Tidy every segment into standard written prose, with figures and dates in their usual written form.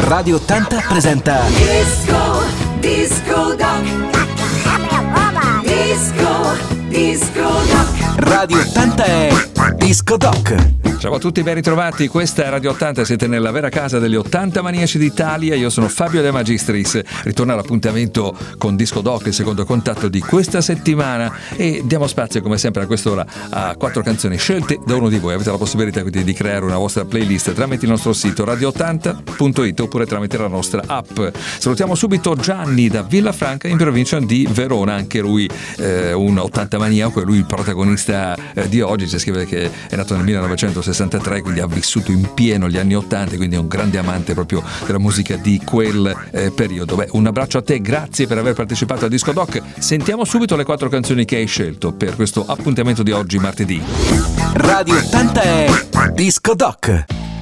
Radio 80 presenta Disco Doc. Disco Doc. Radio 80 è Disco Doc. Ciao a tutti, ben ritrovati. Questa è Radio 80, siete nella vera casa degli 80 maniaci d'Italia. Io sono Fabio De Magistris. Ritorna l'appuntamento con Disco Doc, il secondo contatto di questa settimana, e diamo spazio come sempre a quest'ora a 4 canzoni scelte da uno di voi. Avete la possibilità quindi di creare una vostra playlist tramite il nostro sito radio80.it oppure tramite la nostra app. Salutiamo subito Gianni da Villafranca in provincia di Verona, anche lui un 80 maniaco, e lui il protagonista di oggi. Ci scrive che è nato nel 1963, quindi ha vissuto in pieno gli anni 80, quindi è un grande amante proprio della musica di quel periodo. Beh, un abbraccio a te, grazie per aver partecipato a Disco Doc. Sentiamo subito le 4 canzoni che hai scelto per questo appuntamento di oggi, martedì. Radio 80 è Disco Doc.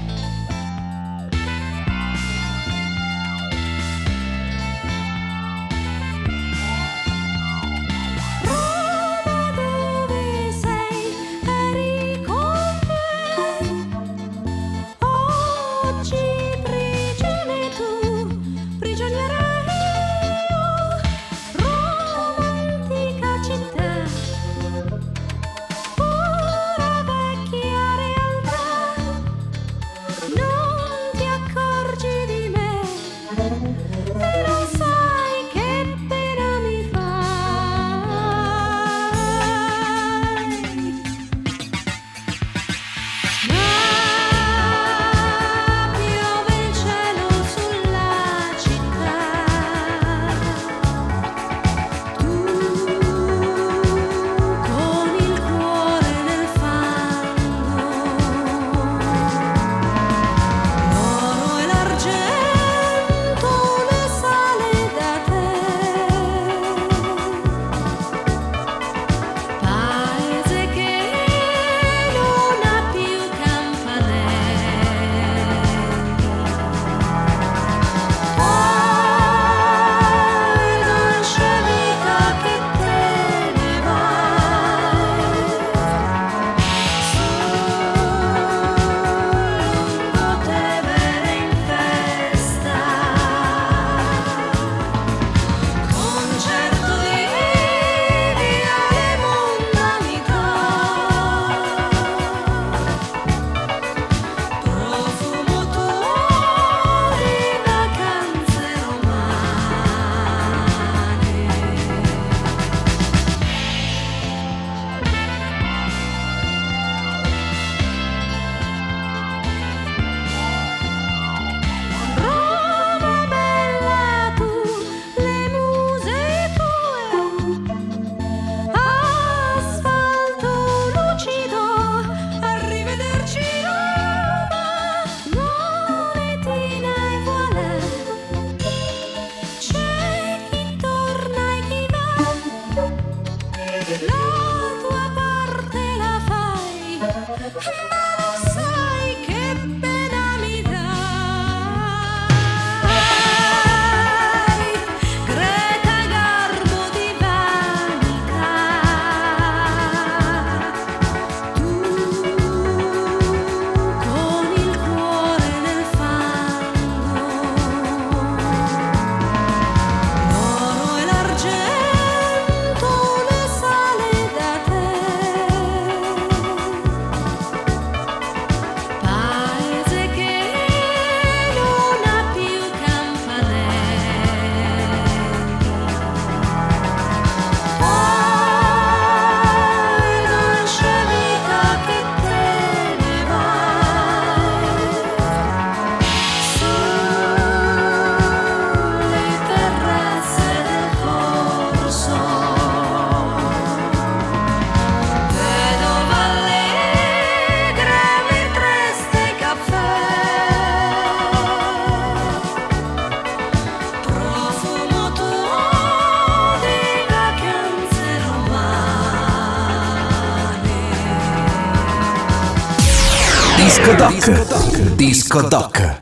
Disco Doc. Disco Doc.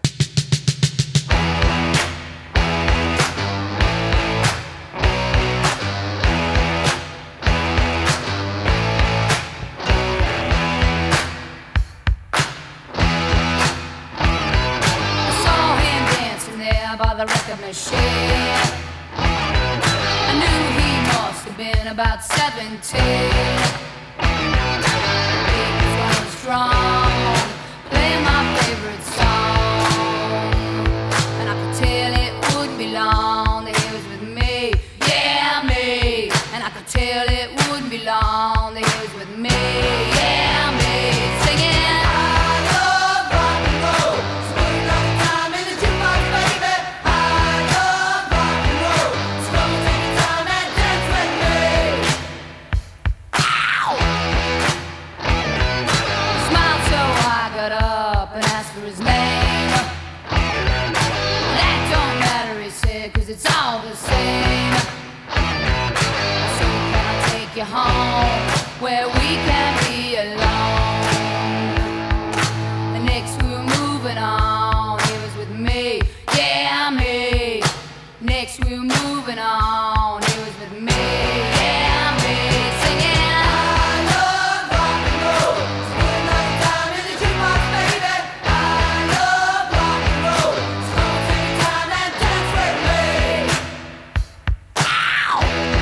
Saw him dancing the record machine. I knew he must have been about 17. He was going strong, playing my favorite song, and I could tell it wouldn't be long that he was with me, yeah me. And I could tell it wouldn't be long that he was with me, yeah me. Singing, I love rock and roll, spending all the time in the jukebox, baby. I love rock and roll, so come and take your time and dance with me. Ow! He smiled, so I got up and asked for his name. That don't matter, he said, 'cause it's all the same. I said, can I take you home where we can be alone? The next we were moving on, he was with me, yeah me. Next we were moving on, he was with me, yeah me. Singing, I love rock and roll, spending all the time in the jukebox, baby. I love rock and roll, so come and take your time and dance with me. Ow!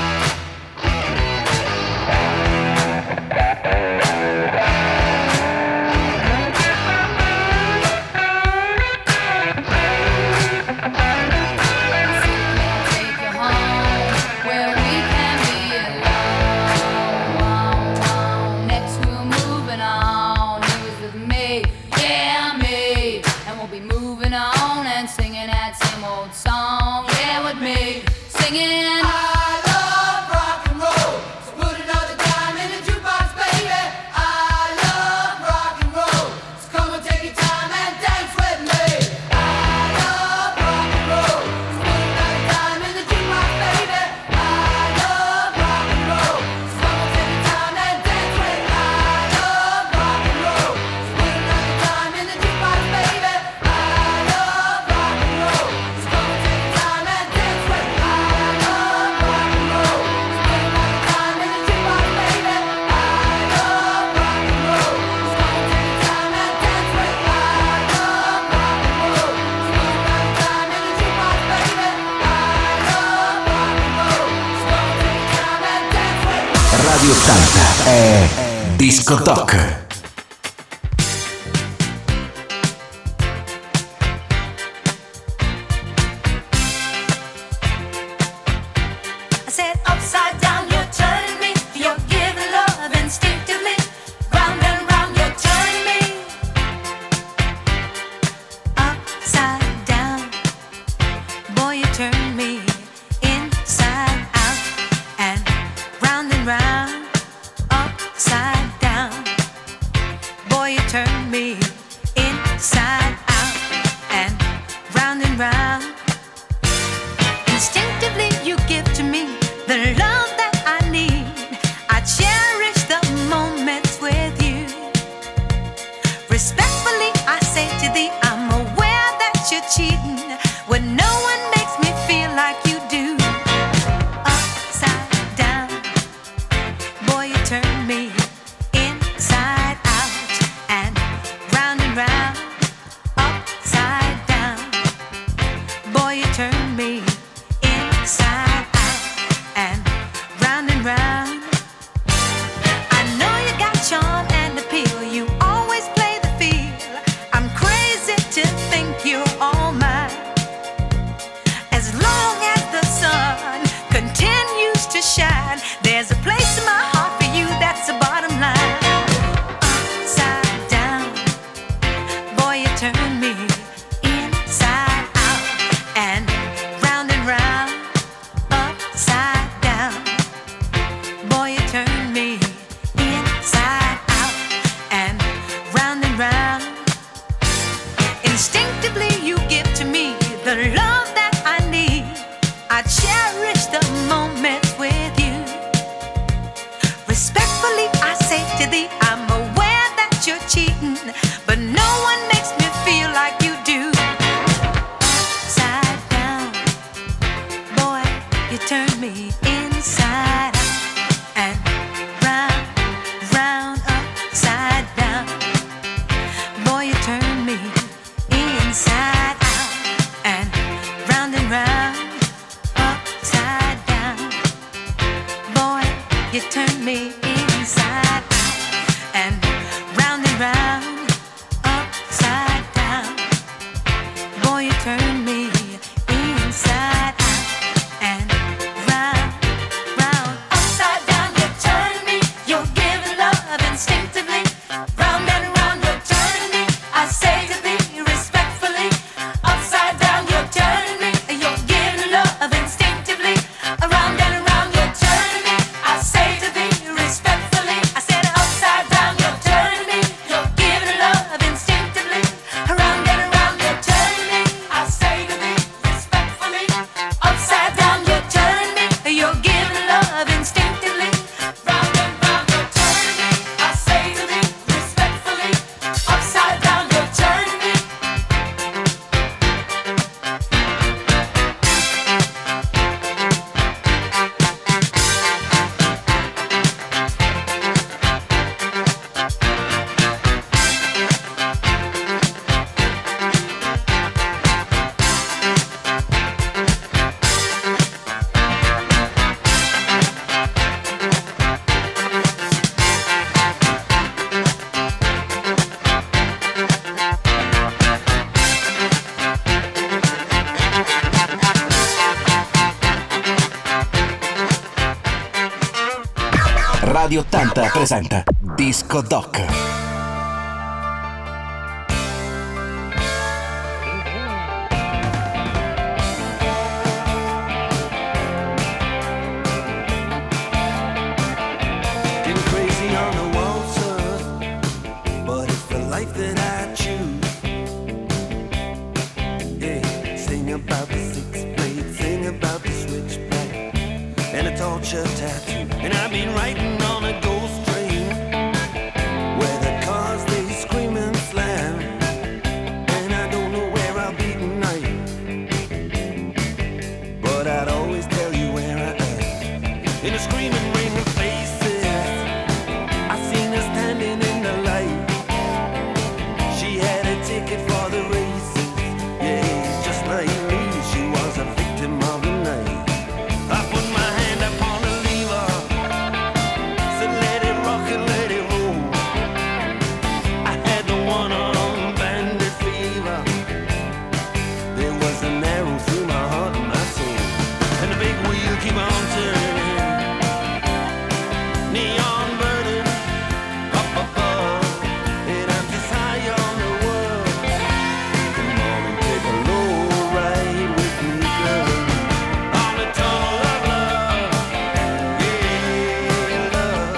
Take you home where we can be alone. Next we were moving on, he was with me, yeah me. And we'll be moving on and singing that same old song, yeah with me. Singing, I love rock and roll, so put another dime in the jukebox, baby. I love rock and roll, so come and take your time and dance with me. I love rock and roll, so put another dime in the jukebox, baby. I love rock and roll, so come and take your time and dance with me. I love rock and roll, so put another dime in the jukebox, baby. I love rock and roll, so come and take your time and dance with me. I love rock and roll, so put another dime in the jukebox, baby. I love rock and roll, so come and take your time and dance with me. I love rock and roll, so put another dime in the jukebox, baby. I love rock and roll, so come and take your time and dance with me. Radio 80 è Disco Doc. I said upside down, you're turning me. You're giving love instinctively. Round and round, you're turning me. Upside down, boy, you turn me inside out and round, upside down. Boy, you turn me inside out and round. Instinctively, you give to me the love that I need. I cherish the moments with you. Respectfully, I say to thee, I'm aware that you're cheating when no one makes me feel like you do. Upside down, boy, you turn me inside out and round, upside down. Boy, you turn me inside out and round. I know you got charm and appeal. You always play the field. I'm crazy to think you're all mine. Radio 80 presenta Disco Doc. Tattoo, and I've been writing on a ghost train where the cars they scream and slam, and I don't know where I'll be tonight, but I'd always tell you where I am. In a screaming ring of faces, I seen her standing in the light. She had a ticket for the races, yeah, just like me. She was a victim of the night. I put my hand upon the lever, said let it rock and let it roll. I had the one-armed bandit fever. There was an arrow through my heart and my soul, and the big wheel keep on turning, neon burning up above, and I'm just high on the world. Come on and take a low ride with me, girl, on the tunnel of love, yeah, love.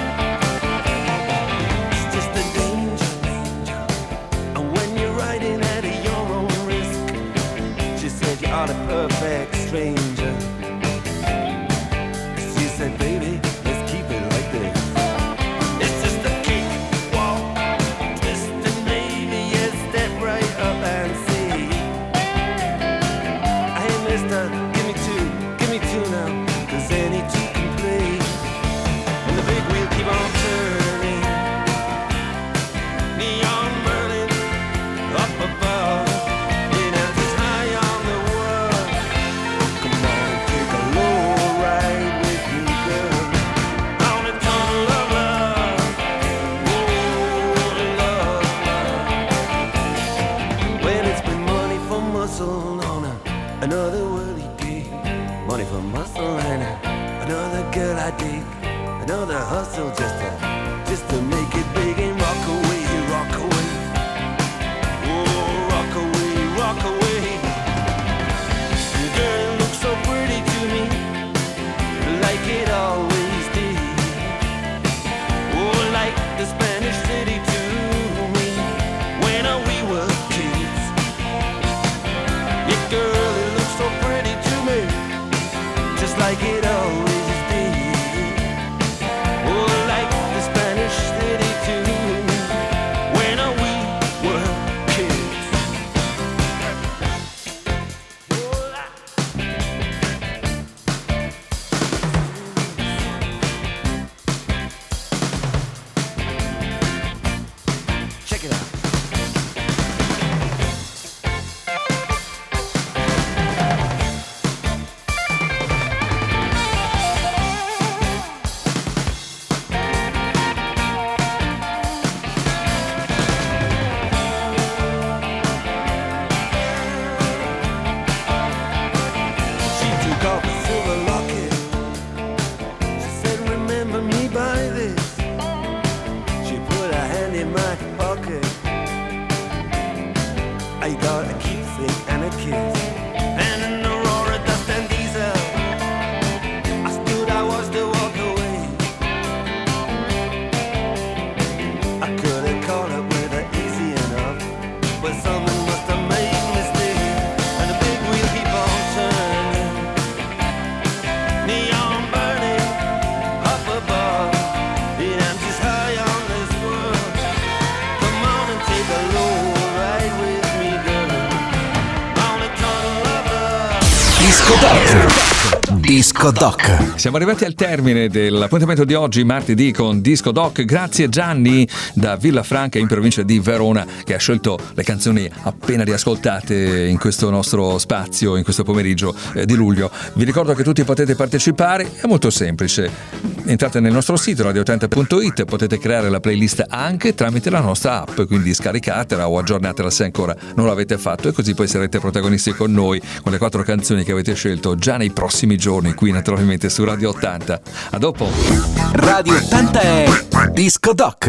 It's just a danger, and when you're riding at your own risk, she said you are the perfect stranger. She said, baby, let's keep it like this. It's just a kick, walk, twist, and maybe you step right up and say, hey mister, give me two now, 'cause any two can play. And the big wheel keep on turning, neon burning up above, and I'm just high on the world. Come on and take a low ride with me, girl, on the tunnel of love, oh love. When it's been money for muscle on another worldly day, money for muscle and another girl I dig, another hustle just to make it big and rock away, rock away, oh rock away, rock away. Girl, it looks so pretty to me, like it always did, oh like the Spanish city to me when we were kids. Yeah, girl, it looks so pretty to me, just like it always did. Oh, like the Spanish city to me when we were kids. Check it out. She took off a silver locket. She said, remember me by this. She put her hand in my pocket. I got a keepsake and a kiss, and an Aurora dust and diesel. I stood, I was to walk away. I could have caught up with her easy enough, but something must have made a mistake, and the big wheel keep on turning, neon burning up above, and I'm just high on this world. Come on and take a low ride with me, girl, on the tunnel of love. Disco Doc. Disco Doc. Siamo arrivati al termine dell'appuntamento di oggi, martedì, con Disco Doc. Grazie Gianni da Villafranca in provincia di Verona, che ha scelto le canzoni appena riascoltate in questo nostro spazio, in questo pomeriggio di luglio. Vi ricordo che tutti potete partecipare, è molto semplice. entrate nel nostro sito radio80.it, potete creare la playlist anche tramite la nostra app, quindi scaricatela o aggiornatela se ancora non l'avete fatto, e così poi sarete protagonisti con noi con le 4 canzoni che avete scelto già nei prossimi giorni qui naturalmente su Radio 80. A dopo. Radio 80 è Disco Doc.